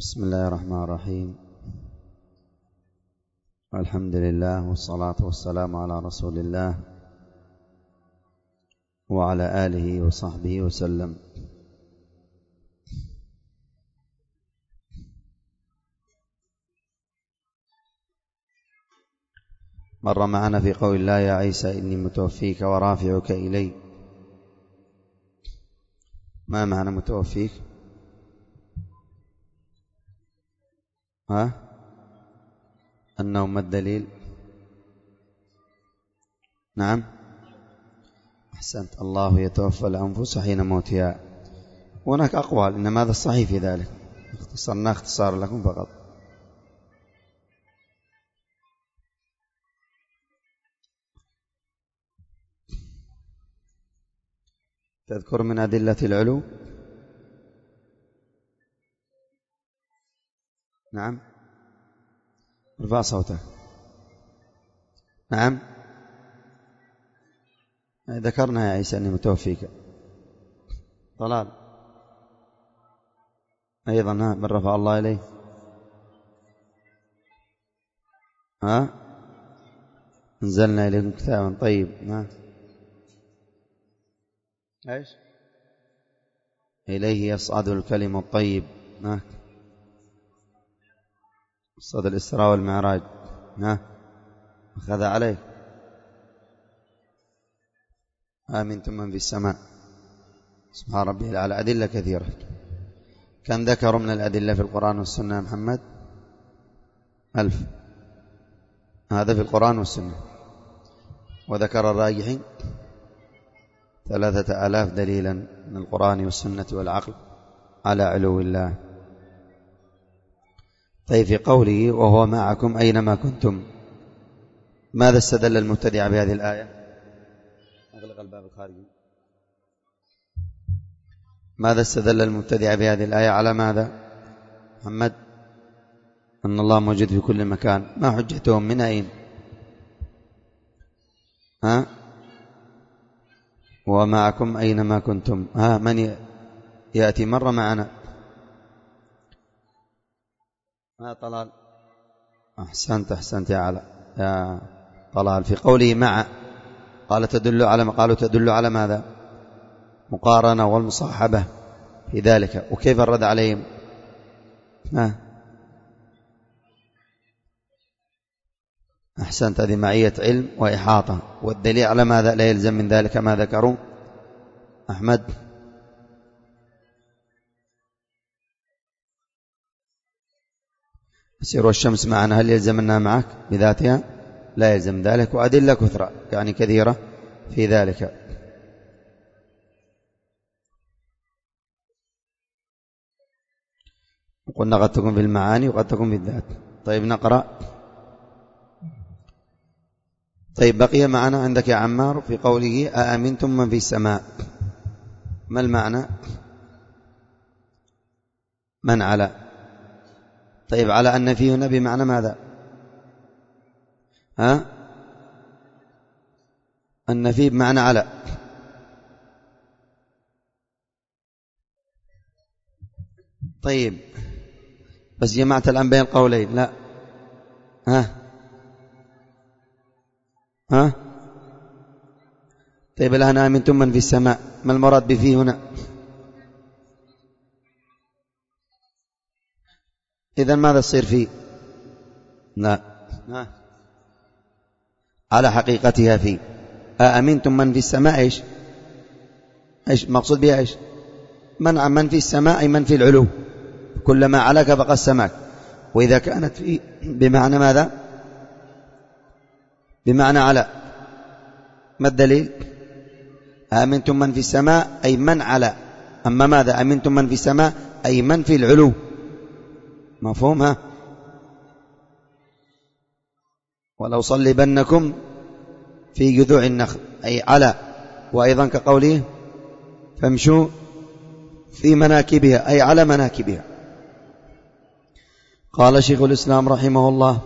بسم الله الرحمن الرحيم. الحمد لله والصلاة والسلام على رسول الله وعلى آله وصحبه وسلم. مر معنا في قول الله: يا عيسى إني متوفيك ورافعك إلي. ما معنى متوفيك؟ أنه ما الدليل؟ نعم، أحسنت. الله يتوفى الأنفس حين موتها. هناك أقوال، إنما هذا الصحيح في ذلك، اختصرنا اختصار لكم فقط. تذكر من أدلة العلو؟ نعم، ارفع صوتك. نعم، ذكرنا يا عيسى أني متوفيك. طلال أيضا من رفع الله إليه؟ انزلنا إليكم كتابا. طيب، ايش؟ إليه يصعد الكلم الطيب. صد الإسراء والمعراج. أخذ عليه. آمنتم من في السماء. سبحان ربي الأعلى. أدلة كثيرة. كم ذكروا من الأدلة في القرآن والسنة يا محمد؟ 1000. هذا في القرآن والسنة. وذكر الراجحين 3000 دليلا من القرآن والسنة والعقل على علو الله. طيب، في قوله وهو معكم أينما كنتم، ماذا استدل المبتدع بهذه الآية؟ أغلق الباب الخارجي. ماذا استدل المبتدع بهذه الآية؟ على ماذا محمد؟ أن الله موجود في كل مكان. ما حجتهم؟ من أين؟ ومعكم أينما كنتم. من يأتي مرة معنا؟ طلال. أحسنت يا علاء يا طلال. في قوله مع قالوا تدل على ماذا؟ مقارنة والمصاحبة في ذلك. وكيف الرد عليهم؟ أحسنت. هذه معية علم وإحاطة. والدليل على ماذا؟ لا يلزم من ذلك ما ذكروا. أحمد. سير والشمس معنا، هل يلزم أنها معك بذاتها؟ لا يلزم ذلك. وأدلة كثرة يعني كثيرة في ذلك. وقلنا قد تكون في المعاني وقد تكون في الذات. طيب، نقرأ. طيب، بقي معنا عندك يا عمار في قوله أأمنتم من في السماء، ما المعنى؟ من على. طيب، على أن فيه هنا بمعنى ماذا؟ أن فيه بمعنى على. طيب، بس جمعت الآن بين القولين. لا. طيب، الآن آمنتم من في السماء، ما المراد بفيه هنا؟ إذن ماذا يصير فيه؟ لا. على حقيقتها فيه. آمنتم من في السماء إيش مقصود بها؟ إيش من في السماء؟ أي من في العلو، كلما علاك فقد سماك. وإذا كانت فيه بمعنى ماذا؟ بمعنى على. ما الدليل؟ آمنتم من في السماء أي من على. أما ماذا؟ آمنتم من في السماء أي من في العلو. مفهوم؟ ولو صلبنكم في جذوع النخل أي على. وأيضا كقوله فامشوا في مناكبها أي على مناكبها. قال شيخ الإسلام رحمه الله: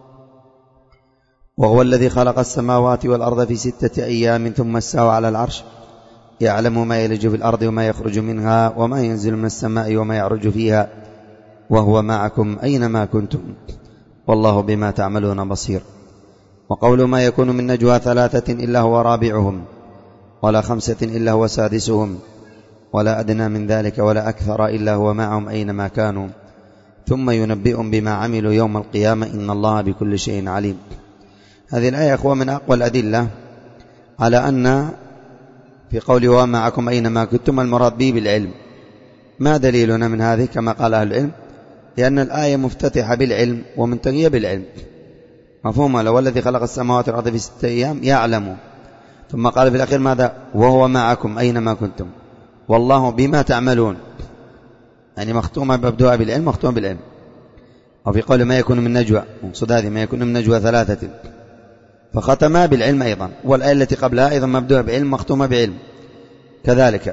وهو الذي خلق السماوات والأرض في 6 أيام ثم استوى على العرش يعلم ما يلج في الأرض وما يخرج منها وما ينزل من السماء وما يعرج فيها وهو معكم أينما كنتم والله بما تعملون بصير. وقول ما يكون من نجوى ثلاثة إلا هو رابعهم ولا خمسة إلا هو سادسهم ولا أدنى من ذلك ولا أكثر إلا هو معهم أينما كانوا ثم ينبئهم بما عملوا يوم القيامة إن الله بكل شيء عليم. هذه الآية أخوة من أقوى الأدلة على أن في قوله ومعكم أينما كنتم المراد به بالعلم. ما دليلنا من هذه؟ كما قال أهل العلم لأن الآية مفتتحة بالعلم ومنتهية بالعلم، مفهوم؟ لو الذي خلق السماوات والأرض في 6 أيام يعلم، ثم قال في الأخير ماذا؟ وهو معكم أينما كنتم والله بما تعملون، يعني مختومة مبدوءة بالعلم، مختومة بالعلم. أو في قول ما يكون من نجوى، مقصود هذه ما يكون من نجوى ثلاثة، فختمها بالعلم أيضا. والآية التي قبلها أيضا مبدوءة بعلم مختومة بعلم كذلك،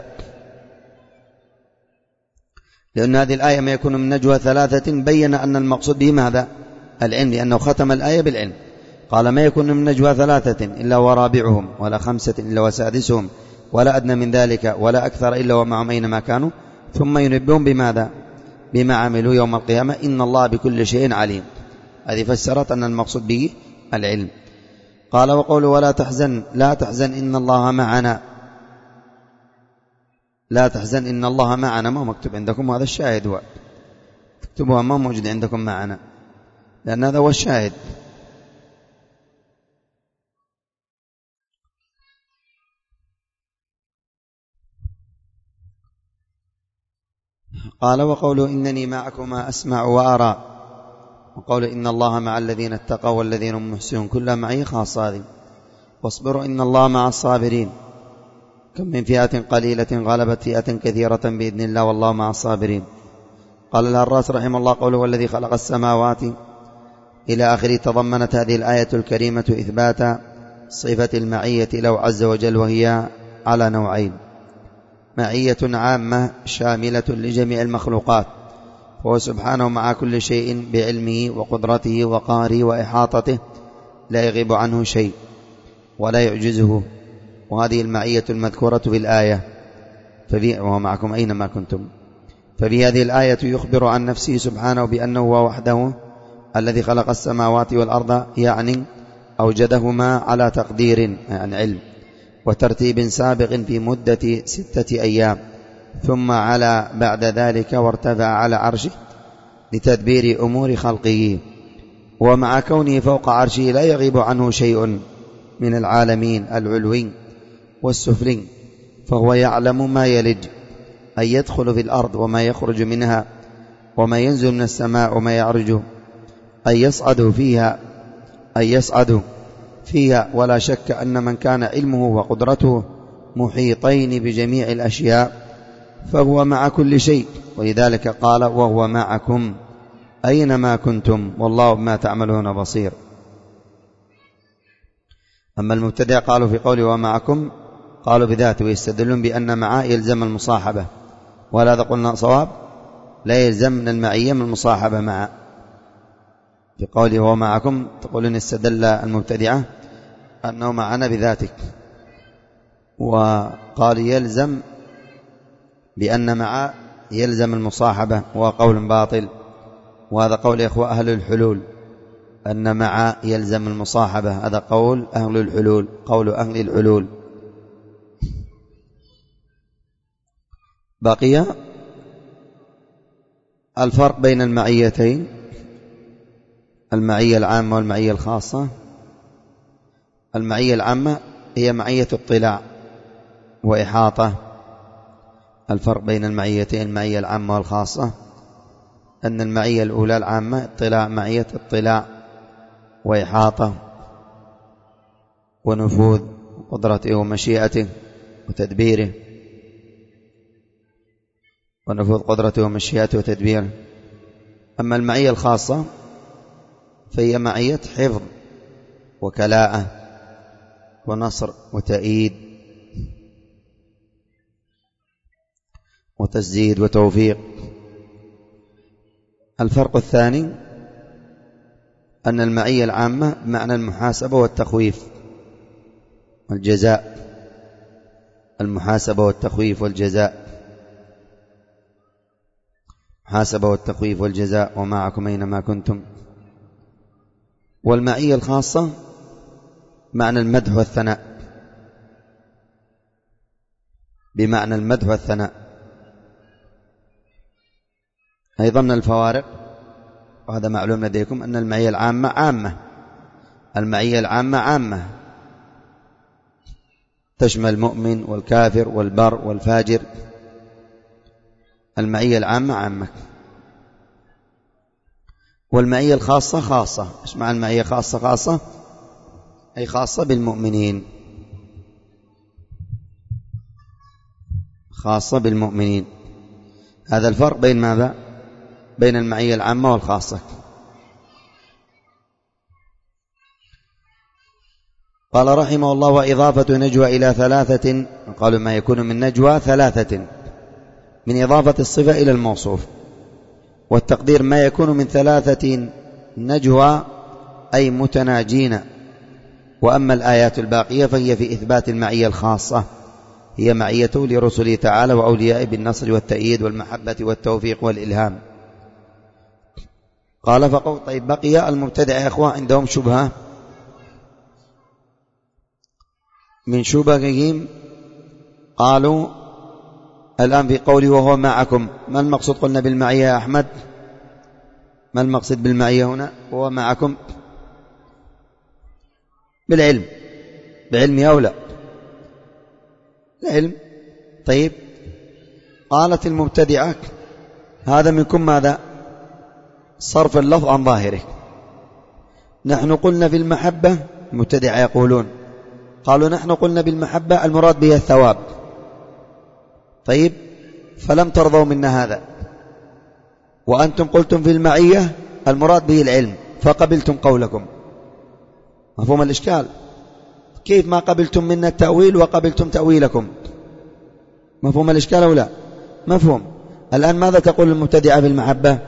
لأن هذه الآية ما يكون من نجوى ثلاثة بين أن المقصود به ماذا؟ العلم، لأنه ختم الآية بالعلم. قال ما يكون من نجوى ثلاثة إلا ورابعهم ولا خمسة إلا وسادسهم ولا أدنى من ذلك ولا أكثر إلا ومعهم أينما كانوا ثم ينبئهم بماذا؟ بما عملوا يوم القيامة إن الله بكل شيء عليم. هذه فسرت أن المقصود به العلم. قال وقوله ولا تحزن، لا تحزن إن الله معنا، لا تحزن إن الله معنا ما مكتوب عندكم، وهذا الشاهد هو تكتبوها ما موجود عندكم معنا، لأن هذا هو الشاهد. قال وقوله إنني معكما أسمع وأرى، وقول إن الله مع الذين اتقوا والذين هم محسنون كلها معي خاصة هذه. واصبروا إن الله مع الصابرين، كم من فئة قليلة غلبت فئة كثيرة بإذن الله والله مع الصابرين. قال الهراس رحمه الله قوله والذي خلق السماوات إلى آخره تضمنت هذه الآية الكريمة إثبات صفة المعية له عز وجل، وهي على نوعين: معية عامة شاملة لجميع المخلوقات، فهو سبحانه مع كل شيء بعلمه وقدرته وقهره وإحاطته لا يغيب عنه شيء ولا يعجزه، وهذه المعية المذكورة في الآية وهو معكم أينما كنتم. ففي هذه الآية يخبر عن نفسه سبحانه بأنه هو وحده الذي خلق السماوات والأرض، يعني أوجدهما على تقدير يعني علم وترتيب سابق في مدة 6 أيام، ثم على بعد ذلك وارتفع على عرشه لتدبير أمور خلقه. ومع كونه فوق عرشه لا يغيب عنه شيء من العالمين العلوي والسفلي، فهو يعلم ما يلج أي يدخل في الأرض وما يخرج منها، وما ينزل من السماء وما يعرج أي يصعد فيها. ولا شك أن من كان علمه وقدرته محيطين بجميع الأشياء فهو مع كل شيء، ولذلك قال وهو معكم أينما كنتم والله بما تعملون بصير. أما المبتدع قالوا في قوله ومعكم قالوا بذاته، ويستدلون بأن معه يلزم المصاحبة، وهذا قلنا صواب، لا يلزم من المعية من المصاحبة معه. في قوله ومعكم تقولون استدل المبتدعة أنه معنا بذاتك، وقال يلزم بأن مع يلزم المصاحبة، وهو قول باطل، وهذا قول إخوة أهل الحلول أن مع يلزم المصاحبة، هذا قول أهل الحلول، قول أهل الحلول. بقي الفرق بين المعيتين، المعية العامة والمعية الخاصة. المعية العامة هي معية اطلاع وإحاطة. الفرق بين المعيتين المعية العامة والخاصة أن المعية الأولى العامة اطلاع، معية اطلاع وإحاطة ونفوذ قدرته ومشيئته وتدبيره، ونفوذ قدرته ومشيئته وتدبيره. أما المعية الخاصة فهي معية حفظ وكلاءة ونصر وتأييد وتسديد وتوفيق. الفرق الثاني أن المعية العامة بمعنى المحاسبة والتخويف والجزاء، المحاسبة والتخويف والجزاء. محاسبة والتخويف والجزاء ومعكم أينما كنتم. والمعية الخاصة معنى المدح والثناء، بمعنى المدح والثناء. أيضا من الفوارق، وهذا معلوم لديكم، أن المعية العامة عامة، المعية العامة عامة تشمل المؤمن والكافر والبر والفاجر. المعية العامة عامة. والمعية الخاصة خاصة. ايش معنى المعية خاصة؟ خاصة أي خاصة بالمؤمنين، خاصة بالمؤمنين. هذا الفرق بين ماذا؟ بين المعية العامة والخاصة. قال رحمه الله: وإضافة نجوى إلى ثلاثة، قالوا ما يكون من نجوى ثلاثة، من إضافة الصفة إلى الموصوف. والتقدير ما يكون من ثلاثة نجوى أي متناجين. وأما الآيات الباقية فهي في إثبات المعية الخاصة، هي معيته لرسله تعالى وأوليائه بالنصر والتأييد والمحبة والتوفيق والإلهام. قال فقول طيب بقي المبتدع يا إخوة عندهم شبهة من شبههم. قالوا الآن في قوله وهو معكم، ما المقصود قلنا بالمعية يا أحمد؟ ما المقصد بالمعية هنا؟ وهو معكم بالعلم، بعلم أو لا؟ العلم. طيب قالت المبتدعة هذا منكم ماذا؟ صرف اللفظ عن ظاهره. نحن قلنا في المحبة، المبتدعة يقولون قالوا نحن قلنا بالمحبة المراد بها الثواب. طيب فلم ترضوا منا هذا، وأنتم قلتم في المعية المراد به العلم فقبلتم قولكم. مفهوم الإشكال؟ كيف ما قبلتم منا التأويل وقبلتم تأويلكم؟ مفهوم الإشكال أو لا؟ مفهوم. الآن ماذا تقول المبتدعة في المحبة؟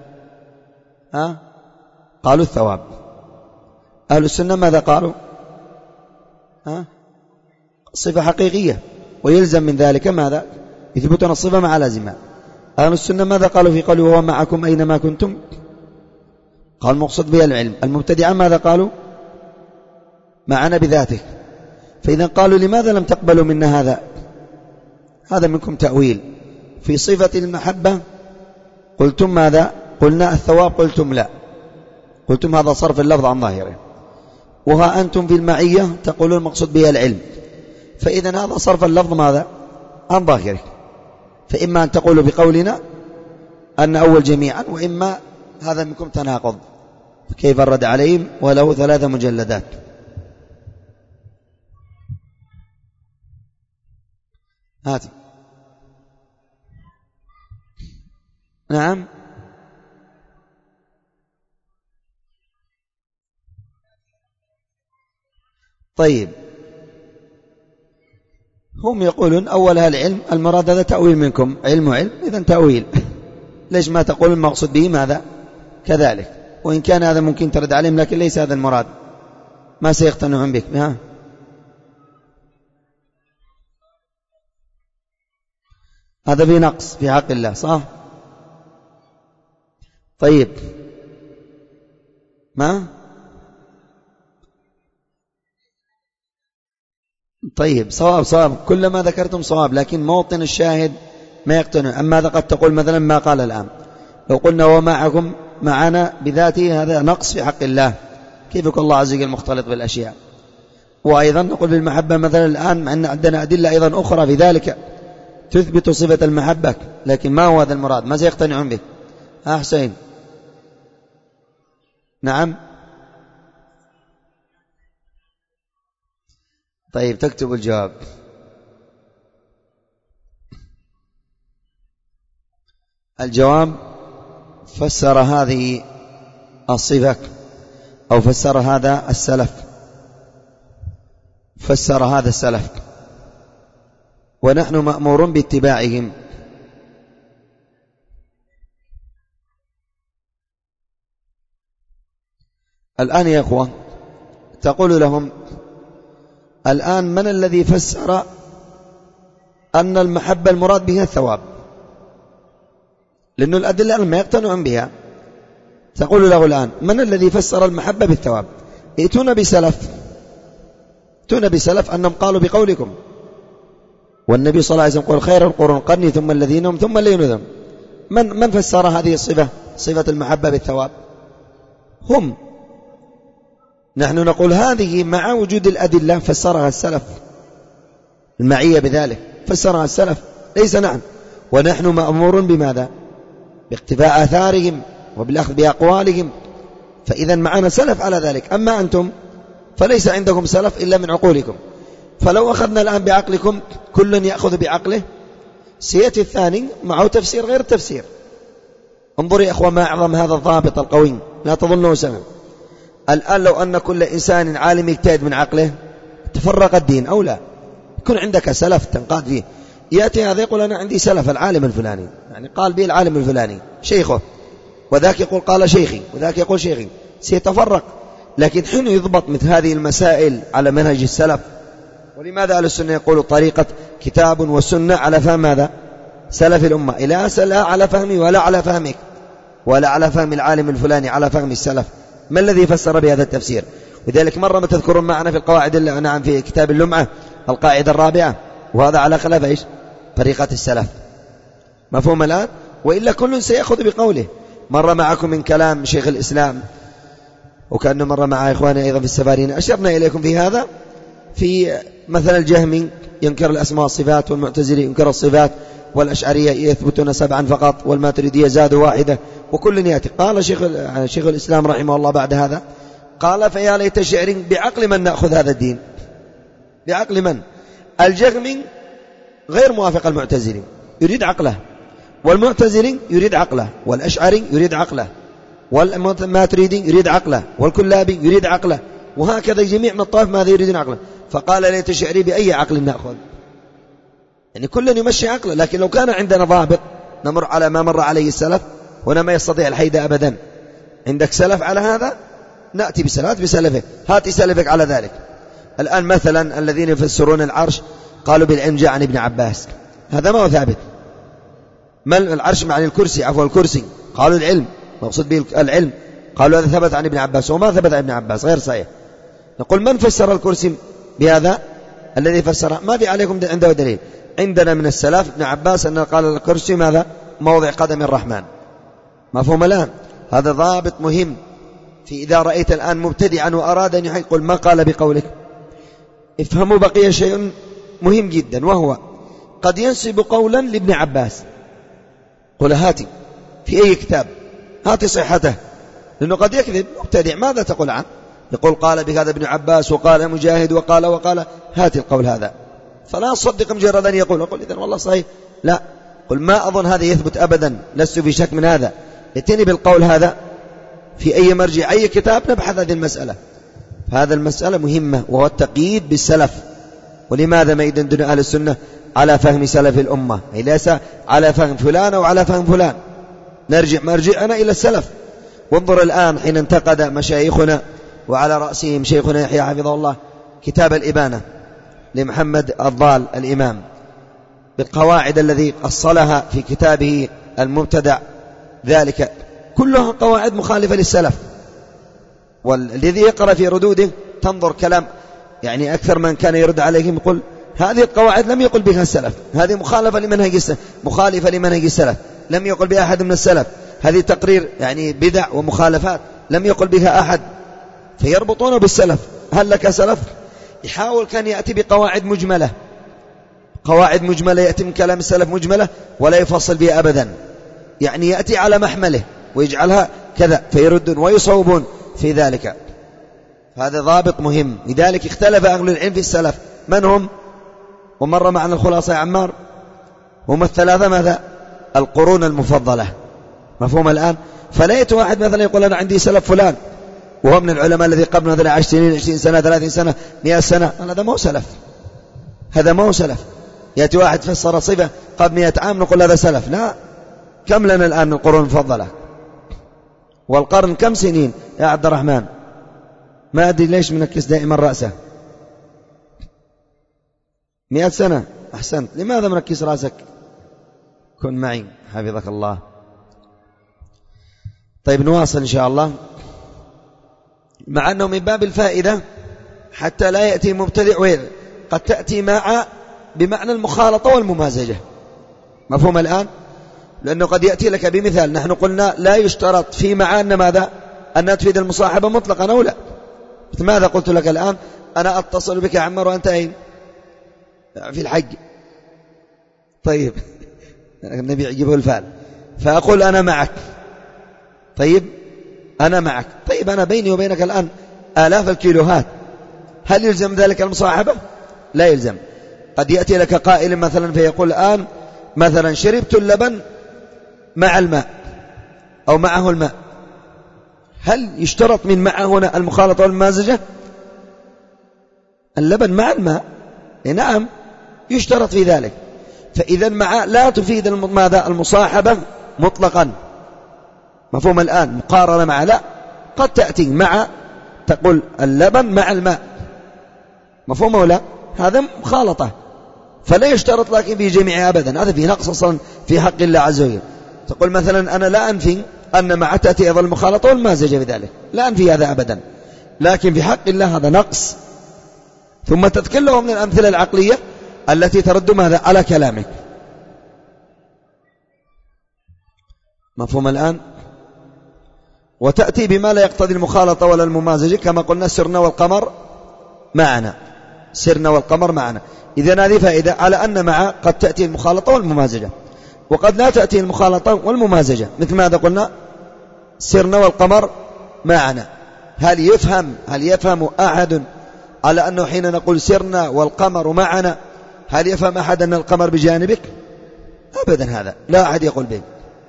قالوا الثواب. أهل السنة ماذا قالوا؟ صفة حقيقية، ويلزم من ذلك ماذا؟ يثبتون الصفة مع لازمها. أهل السنة ماذا قالوا في قوله وهو معكم أينما كنتم؟ قال مقصد بها العلم. المبتدعة ماذا قالوا؟ معنا بذاته. فإذا قالوا لماذا لم تقبلوا منا هذا؟ هذا منكم تأويل. في صفة المحبة قلتم ماذا؟ قلنا الثواب، قلتم لا، قلتم هذا صرف اللفظ عن ظاهره. وها أنتم في المعية تقولون مقصود بها العلم، فإذا هذا صرف اللفظ ماذا؟ عن ظاهره. فإما أن تقولوا بقولنا أن أول جميعا، وإما هذا منكم تناقض. كيف الرد عليهم وله 3 مجلدات. هاتي. نعم. طيب هم يقولون أولها العلم، المراد هذا تأويل منكم، علم وعلم إذن تأويل. ليش ما تقول المقصود به ماذا؟ كذلك. وإن كان هذا ممكن ترد عليهم، لكن ليس هذا المراد، ما سيقتنعون بك. هذا في نقص في حق الله، صح؟ طيب ما طيب صواب كل ما ذكرتم صواب، لكن موطن الشاهد ما يقتنع. أما هذا قد تقول مثلا ما قال الآن، لو قلنا ومعكم معنا بذاته هذا نقص في حق الله، كيف يكون الله عز وجل مختلط بالأشياء؟ وأيضا نقول بالمحبة مثلا الآن، مع أن عندنا أدلة أيضا أخرى في ذلك تثبت صفة المحبة، لكن ما هو هذا المراد؟ ما سيقتنعون به؟ حسين. نعم. طيب تكتب الجواب. الجواب فسر هذه الصفة أو فسر هذا السلف، فسر هذا السلف، ونحن مأمورون باتباعهم. الآن يا أخوة تقول لهم الآن من الذي فسر أن المحبة المراد بها الثواب؟ لأن الأدلة ما يقتنعون بها. تقول له الآن من الذي فسر المحبة بالثواب؟ ائتونا بسلف أنهم قالوا بقولكم، والنبي صلى الله عليه وسلم قال خير القرون قرني ثم الذين هم ثم الذين هم. من فسر هذه الصفة، صفة المحبة بالثواب؟ هم. نحن نقول هذه مع وجود الأدلة فسرها السلف، المعية بذلك فسرها السلف ليس نحن، ونحن مأمور بماذا؟ باقتفاء آثارهم وبالأخذ بأقوالهم، فإذا معنا سلف على ذلك. أما أنتم فليس عندكم سلف إلا من عقولكم، فلو أخذنا الآن بعقلكم كل يأخذ بعقله سيأتي الثاني معه تفسير غير التفسير. انظروا يا أخوة ما أعظم هذا الضابط القوي، لا تظنوا سبب. الآن لو أن كل إنسان عالم يجتهد من عقله تفرق الدين أو لا، يكون عندك سلف تنقاد فيه. يأتي هذا يقول أنا عندي سلف العالم الفلاني، يعني قال به العالم الفلاني شيخه، وذاك يقول قال شيخي، وذاك يقول شيخي، سيتفرق. لكن حين يضبط مثل هذه المسائل على منهج السلف. ولماذا أهل السنة يقولوا طريقة كتاب والسنة على فهم ماذا؟ سلف الأمة، إلى لا على فهمي ولا على فهمك ولا على فهم العالم الفلاني، على فهم السلف. ما الذي فسر بهذا التفسير؟ وذلك مرة ما تذكرون معنا في القواعد، نعم في كتاب اللمعة القاعدة الرابعة، وهذا على خلاف إيش؟ طريقة السلف. مفهوم الآن؟ وإلا كل سيأخذ بقوله. مرة معكم من كلام شيخ الإسلام، وكأنه مرة مع إخواني أيضا في السفارين، أشرنا إليكم في هذا، في مثل الجهمي ينكر الأسماء والصفات، والمعتزلي ينكر الصفات، والأشعرية يثبتون 7 فقط، والماتريدية زادوا 1، وكل يأتي. قال شيخ الإسلام رحمه الله بعد هذا، قال فيا ليت شعر بعقل من نأخذ هذا الدين. بعقل من؟ الجهمي غير موافق المعتزلي يريد عقله، والمعتزلي يريد عقله، والأشعري يريد عقله، والماتريدي يريد عقله، والكلابي يريد عقله، وهكذا جميع من الطائف ماذا يريدون عقله. فقال ليت شعري بأي عقل نأخذ؟ يعني كل يمشي عقله. لكن لو كان عندنا ضابط نمر على ما مر عليه السلف، هنا ما يستطيع الحيد أبدا. عندك سلف على هذا نأتي بسلفه، هات سلفك على ذلك. الآن مثلا الذين يفسرون العرش قالوا بالعلم جاء عن ابن عباس، هذا ما هو ثابت. ما العرش معني الكرسي، عفوا الكرسي، قالوا العلم مقصود به العلم، قالوا هذا ثبت عن ابن عباس، وما ثبت عن ابن عباس غير صحيح. نقول من فسر الكرسي بهذا؟ الذي فسره ما في عليكم عنده دليل. عندنا من السلف ابن عباس أنه قال الكرسي ماذا؟ موضع قدم الرحمن. مفهوم الآن؟ هذا ضابط مهم. في إذا رأيت الآن مبتدعا وأراد أن يقول ما قال بقولك، افهموا بقي شيء مهم جدا، وهو قد ينسب قولا لابن عباس، قل هاتي في أي كتاب، هاتي صحته، لأنه قد يكذب مبتدع. ماذا تقول عنه؟ يقول قال بهذا ابن عباس وقال مجاهد وقال هاتي القول هذا، فلا أصدق مجرد أن يقول إذن والله صحيح، لا، قل ما أظن هذا يثبت أبدا، لست في شك من هذا، اتني بالقول هذا في أي مرجع أي كتاب نبحث هذه المسألة. هذا المسألة مهمة، وهو التقييد بالسلف. ولماذا ما يدندن أهل السنة على فهم سلف الأمة، ليس على فهم فلان أو على فهم فلان، نرجع مرجعنا إلى السلف. وانظر الآن حين انتقد مشايخنا وعلى رأسهم شيخنا يحيى حفظه الله كتاب الإبانة لمحمد الضال الإمام بالقواعد الذي أصلها في كتابه المبتدع، ذلك كلها قواعد مخالفة للسلف. والذي يقرأ في ردوده تنظر كلام يعني أكثر من كان يرد عليهم، يقول هذه القواعد لم يقل بها السلف، هذه مخالفة لمنهج السلف، لم يقل بها أحد من السلف، هذه تقرير يعني بدع ومخالفات لم يقل بها أحد. فيربطونه بالسلف. هل لك سلف؟ يحاول كان يأتي بقواعد مجملة، قواعد مجملة، يأتي من كلام السلف مجملة ولا يفصل بها أبدا، يعني يأتي على محمله ويجعلها كذا، فيردون ويصوبون في ذلك. هذا ضابط مهم. لذلك اختلف أهل العلم في السلف من هم، ومر معنا الخلاصة يا عمار، هم 3 ماذا؟ القرون المفضلة. مفهوم الآن؟ فليت واحد مثلا يقول أنا عندي سلف فلان وهو من العلماء الذي قبل مثلا 10 سنين 20 سنة 30 سنة 100 سنة، هذا ما هو سلف، هذا ما هو سلف. يأتي واحد فسر صفة قبل 100 عام نقول هذا سلف، لا. كم لنا الآن من القرون المفضلة؟ والقرن كم سنين يا عبد الرحمن؟ ما أدري ليش منكس دائما رأسه. 100 سنة، أحسنت. لماذا منكس رأسك؟ كن معي حفظك الله. طيب نواصل إن شاء الله. مع أنه من باب الفائدة حتى لا يأتي مبتدع، قد تأتي مع بمعنى المخالطة والممازجة. مفهوم الآن؟ لأنه قد يأتي لك بمثال. نحن قلنا لا يشترط في معان ماذا؟ أن تفيد المصاحبة مطلقا أو لا. ماذا قلت لك الآن؟ أنا أتصل بك يا عمر وأنت أين؟ في الحج. طيب النبي يعجبه الفعل، فأقول أنا معك. طيب أنا معك. طيب أنا بيني وبينك الآن آلاف الكيلوهات، هل يلزم ذلك المصاحبة؟ لا يلزم. قد يأتي لك قائل مثلا فيقول الآن مثلا شربت اللبن مع الماء أو معه الماء، هل يشترط من معه هنا المخالطة والممازجة؟ اللبن مع الماء نعم يشترط في ذلك. فإذا مع لا تفيد ماذا؟ المصاحبة مطلقا. مفهوم الآن؟ مقارنة مع لا، قد تأتي مع تقول اللبن مع الماء. مفهوم ولا؟ هذا مخالطة، فلا يشترط لك في جميع أبدا. هذا في نقص أصلا في حق الله عز وجل. تقول مثلا أنا لا أنفي أن مع تأتي أيضا المخالطة والمازجة بذلك، لا أنفي هذا أبدا، لكن في حق الله هذا نقص. ثم تذكر له من الأمثلة العقلية التي ترد ماذا؟ على كلامك. مفهوم الآن؟ وتأتي بما لا يقتضي المخالطة ولا الممازجة، كما قلنا سرنا والقمر معنا، سرنا والقمر معنا. إذن هذه فائدة على أن مع قد تأتي المخالطة والممازجة، وقد لا تأتي المخالطة والممازجة. مثل ماذا قلنا؟ سرنا والقمر معنا. هل يفهم أحد على أنه حين نقول سرنا والقمر معنا هل يفهم أحد أن القمر بجانبك؟ أبدا، هذا لا أحد يقول به.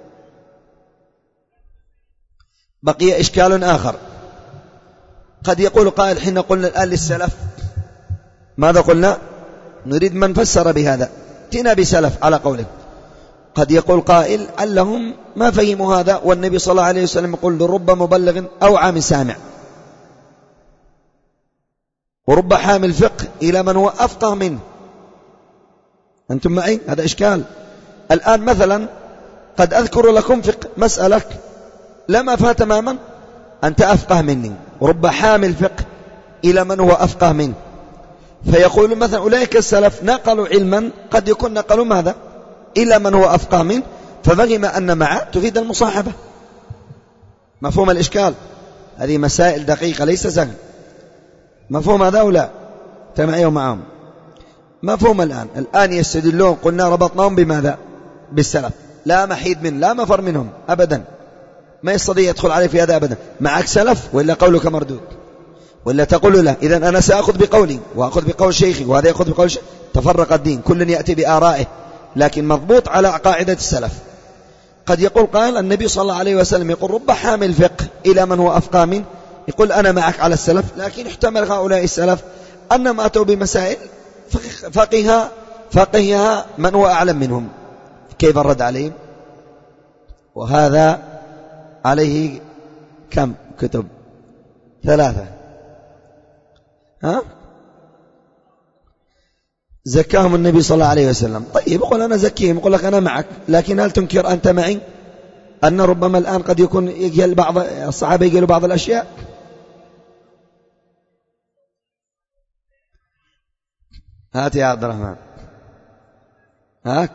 بقي إشكال آخر. قد يقول قائل حين قلنا الآن للسلف ماذا قلنا؟ نريد من فسر بهذا، اتنا بسلف على قوله. قد يقول قائل علهم ما فهموا هذا، والنبي صلى الله عليه وسلم يقول لرب مبلغ أو عام سامع، ورب حامل فقه إلى من هو أفقه منه. أنتم معي؟ هذا إشكال. الآن مثلا قد أذكر لكم فقه مسألة لما فات تماما، أنت أفقه مني، ورب حامل فقه إلى من هو أفقه منه. فيقول مثلا أولئك السلف نقلوا علما قد يكون نقلوا ماذا؟ إلى من هو أفقه منه، ففهم أن مع تفيد المصاحبة. مفهوم الإشكال؟ هذه مسائل دقيقة ليس سهل. مفهوم هذا أو لا؟ تمعيه معهم. مفهوم الآن يستدلون، قلنا ربطناهم بماذا؟ بالسلف، لا محيد من لا مفر منهم أبدا، ما يستطيع يدخل عليه في هذا أبدا. معك سلف وإلا قولك مردود، ولا تقول له إذن أنا سأخذ بقولي وأخذ بقول شيخي وهذا يأخذ بقول شيخ، تفرق الدين، كل يأتي بآرائه، لكن مضبوط على قاعدة السلف. قد يقول قائل النبي صلى الله عليه وسلم يقول رب حامل فقه إلى من هو أفقه منه، يقول أنا معك على السلف، لكن احتمل هؤلاء السلف أنهم أتوا بمسائل فقهها من هو أعلم منهم. كيف الرد عليهم؟ وهذا عليه كم كتب؟ 3. زكاهم النبي صلى الله عليه وسلم. طيب يقول أنا زكيهم، يقول لك أنا معك، لكن هل تنكر أنت معي أن ربما الآن قد يكون يجي بعض الصحابة يقولوا بعض الأشياء؟ هات يا عبد الرحمن، هاك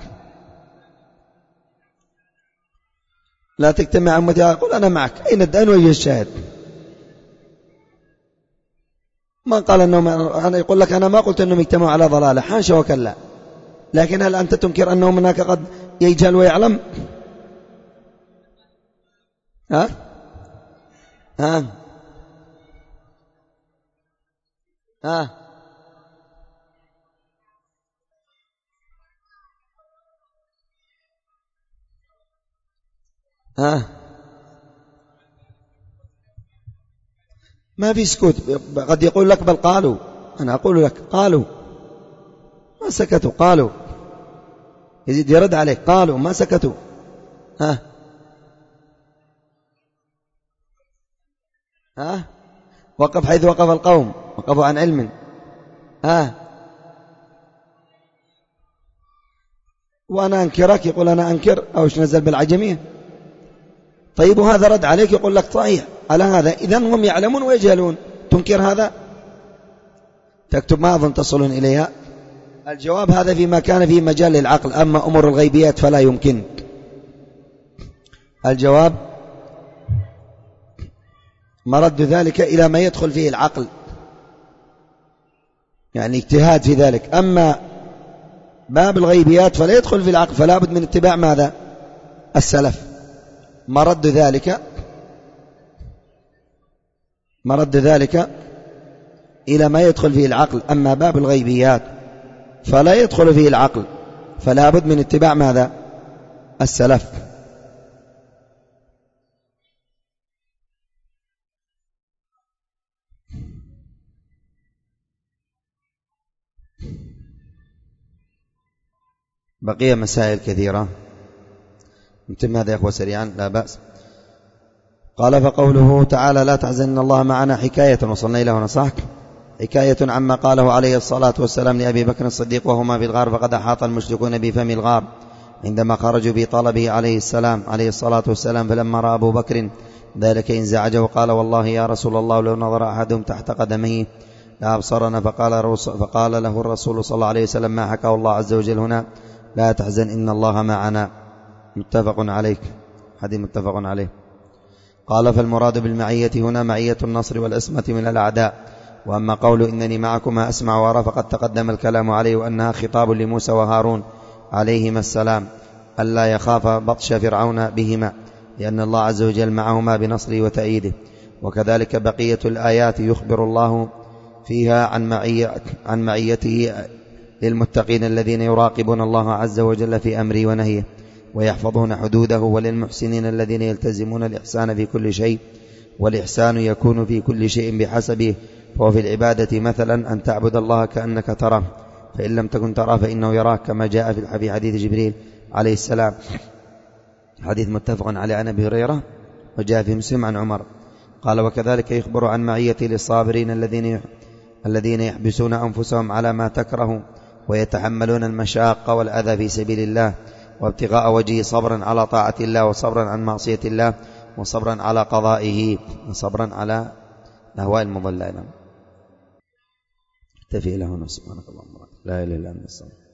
لا تجتمع أمتي، أقول أنا معك. أين الدين وجه الشاهد؟ ما قال أنهم، أنا يقول لك أنا ما قلت أنهم يجتمعوا على ضلالة، حاشا وكلا، لكن هل أنت تنكر أنهم هناك قد يجهل ويعلم؟ ها ها ها ها ما في سكوت. قد يقول لك بل قالوا، أنا أقول لك قالوا، ما سكتوا، قالوا. يزيد يرد عليك قالوا ما سكتوا. ها وقف حيث وقف القوم، وقفوا عن علم. وأنا أنكرك، يقول أنا أنكر، أو إيش نزل بالعجمية. طيب وهذا رد عليك يقول لك صحيح على هذا، إذن هم يعلمون ويجهلون، تنكر هذا؟ تكتب ما أظن تصلون إليها. الجواب هذا فيما كان في مجال العقل، أما أمور الغيبيات فلا يمكن. الجواب مرد ذلك إلى ما يدخل فيه العقل، يعني اجتهاد في ذلك. أما باب الغيبيات فلا يدخل في العقل، فلا بد من اتباع ماذا؟ السلف. مرد ذلك إلى ما يدخل فيه العقل. أما باب الغيبيات فلا يدخل فيه العقل، فلا بد من اتباع ماذا؟ السلف. بقي مسائل كثيرة، نتم هذا يا أخوة سريعا لا بأس. قال فقوله تعالى لا تحزن إن الله معنا حكاية، وصلنا إلى هنا صح؟ حكاية عما قاله عليه الصلاة والسلام لأبي بكر الصديق وهما في الغار، فقد أحاط المشركون بفم الغار عندما خرجوا بطلبه عليه الصلاة والسلام، فلما رأى أبو بكر ذلك انزعج وقال والله يا رسول الله لو نظر أحدهم تحت قدميه لأبصرنا. فقال له الرسول صلى الله عليه وسلم ما حكاه الله عز وجل هنا، لا تحزن إن الله معنا. متفق عليه، حديث متفق عليه. قال فالمراد بالمعية هنا معية النصر والعصمة من الأعداء. وأما قول إنني معكما أسمع وأرى فقد تقدم الكلام عليه، وأنها خطاب لموسى وهارون عليهما السلام ألا يخاف بطش فرعون بهما، لأن الله عز وجل معهما بنصره وتأييده. وكذلك بقية الآيات يخبر الله فيها عن معيته للمتقين الذين يراقبون الله عز وجل في أمره ونهيه ويحفظون حدوده، وللمحسنين الذين يلتزمون الإحسان في كل شيء، والإحسان يكون في كل شيء بحسبه. فهو في العبادة مثلا أن تعبد الله كأنك تراه، فإن لم تكن تراه فإنه يراك، كما جاء في حديث جبريل عليه السلام، حديث متفق عليه عن أبي هريرة، وجاء في مسلم عن عمر. قال وكذلك يخبر عن معيته للصابرين الذين يحبسون أنفسهم على ما تكره ويتحملون المشاق والأذى في سبيل الله وابتغاء وجهه، صبرا على طاعة الله وصبرا عن معصية الله وصبرا على قضائه وصبرا على الأهواء المضلة. اكتفي له. سبحانك اللهم لا إله إلا أنت.